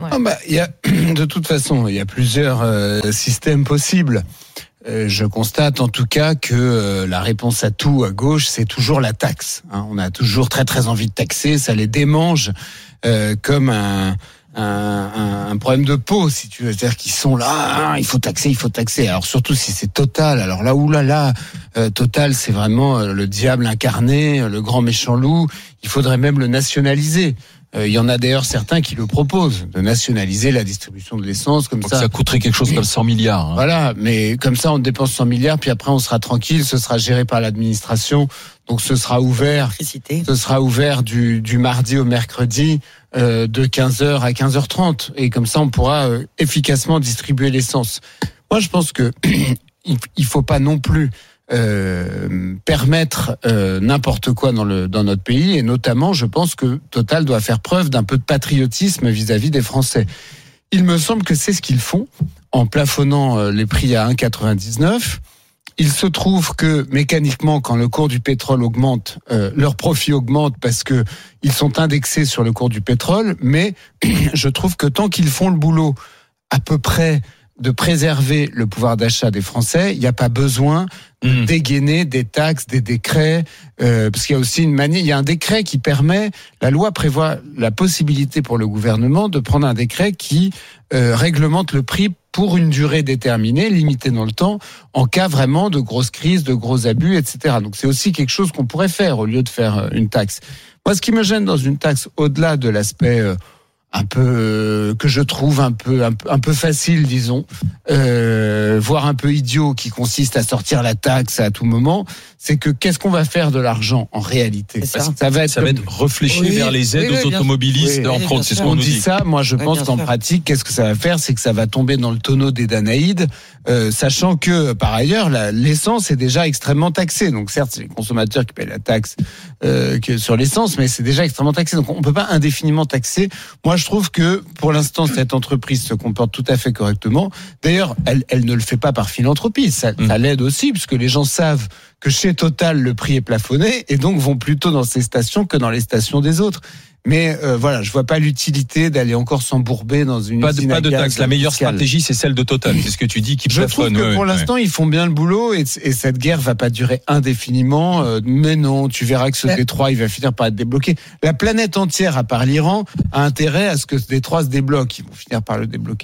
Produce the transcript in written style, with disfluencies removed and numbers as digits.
Ouais. De toute façon, il y a plusieurs systèmes possibles. Je constate en tout cas que la réponse à tout à gauche, c'est toujours la taxe. On a toujours très très envie de taxer, ça les démange comme un problème de peau, si tu veux. C'est-à-dire qu'ils sont là, il faut taxer. Alors surtout si c'est Total. Alors là, Total, c'est vraiment le diable incarné, le grand méchant loup. Il faudrait même le nationaliser. Il y en a d'ailleurs certains qui le proposent, de nationaliser la distribution de l'essence, comme ça. Ça coûterait quelque chose comme 100 milliards. Voilà, mais comme ça, on dépense 100 milliards, puis après, on sera tranquille, ce sera géré par l'administration, donc ce sera ouvert. Ce sera ouvert du mardi au mercredi, de 15h à 15h30, et comme ça, on pourra efficacement distribuer l'essence. Moi, je pense que il faut pas non plus permettre n'importe quoi dans notre pays, et notamment je pense que Total doit faire preuve d'un peu de patriotisme vis-à-vis des Français. Il me semble que c'est ce qu'ils font en plafonnant les prix à 1,99. Il se trouve que mécaniquement, quand le cours du pétrole augmente, leur profit augmente parce que ils sont indexés sur le cours du pétrole, mais je trouve que tant qu'ils font le boulot à peu près de préserver le pouvoir d'achat des Français, il n'y a pas besoin de dégainer des taxes, des décrets, parce qu'il y a aussi il y a un décret qui permet, la loi prévoit la possibilité pour le gouvernement de prendre un décret qui réglemente le prix pour une durée déterminée, limitée dans le temps, en cas vraiment de grosses crises, de gros abus, etc. Donc c'est aussi quelque chose qu'on pourrait faire au lieu de faire une taxe. Moi, ce qui me gêne dans une taxe, au-delà de l'aspect un peu que je trouve un peu facile, disons, voire un peu idiot, qui consiste à sortir la taxe à tout moment, c'est que qu'est-ce qu'on va faire de l'argent en réalité? Ça va être réfléchi vers les aides aux automobilistes en fraude. C'est ce qu'on nous dit. Ça, moi je pense qu'en pratique, qu'est-ce que ça va faire? C'est que ça va tomber dans le tonneau des Danaïdes, sachant que par ailleurs l'essence est déjà extrêmement taxée. Donc certes, c'est les consommateurs qui paient la taxe sur l'essence, mais c'est déjà extrêmement taxé. Donc on peut pas indéfiniment taxer. Moi, je trouve que pour l'instant, cette entreprise se comporte tout à fait correctement. D'ailleurs, elle ne le fait pas par philanthropie. Ça l'aide aussi, puisque les gens savent que chez Total, le prix est plafonné, et donc vont plutôt dans ces stations que dans les stations des autres. Mais voilà, je vois pas l'utilité d'aller encore s'embourber dans une usine pas de taxe. La meilleure fiscale. stratégie, c'est celle de Total. C'est ce que tu dis qui plafonne. Je trouve que pour l'instant, ils font bien le boulot, et cette guerre va pas durer indéfiniment. Mais non, tu verras que ce détroit, il va finir par être débloqué. La planète entière, à part l'Iran, a intérêt à ce que ce détroit se débloque. Ils vont finir par le débloquer.